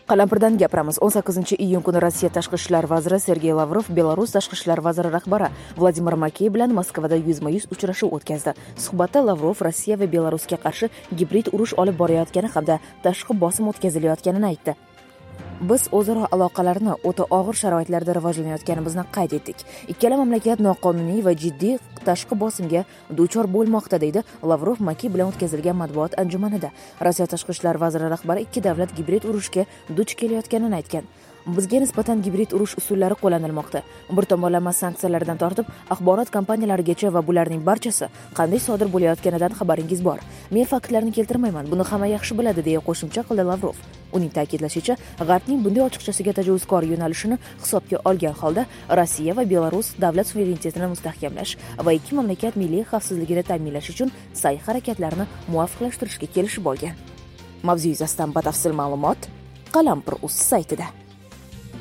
Qalampirdan gapiramiz. 18-iyun kuni Rossiya tashqi ishlar vaziri Sergey Lavrov Belarus tashqi ishlar vaziri rahbari Vladimir Makey bilan Moskvada yuzma-yuz uchrashuv o'tkazdi. Suhbatda Lavrov Rossiya va Belarusga qarshi gibrid urush olib borayotgani hamda tashqi bosim o'tkazilayotganini aytdi. Biz o'zaro aloqalarni o'ta og'ir sharoitlarda rivojlanayotganimizni qayd etdik. Ikkala mamlakat noqonuniy va jiddiy tashqi bosimga duchor bo'lmoqda, deydi Lavrov Makey bilan o'tkazilgan matbuot anjumanida. Rossiya tashqi ishlar vaziri rahbari ikki davlat gibrid urushga duch kelayotganini aytgan. Bizga nisbatan gibrid urush usullari qo'llanilmoqda. Bir tomonlama sanksiyalardan tortib axborot kompaniyalarigacha va bularning barchasi qanday sodir bo'layotganidan xabaringiz bor. Men faktlarni keltirmayman, buni hamma yaxshi biladi, deya qo'shimcha qildi Lavrov. Uning ta'kidlashicha, G'arbning bunday ochiqchasiga tajovuzkor yo'nalishini hisobga olgan holda Rossiya va Belarus davlat suverenitetini mustahkamlash va ikki mamlakat milliy xavfsizligini ta'minlash uchun sa'y-harakatlarni muvofiqlashtirishga kelishib olgan. Mavzu yuzasidan batafsil ma'lumot Qalampir.uz saytida.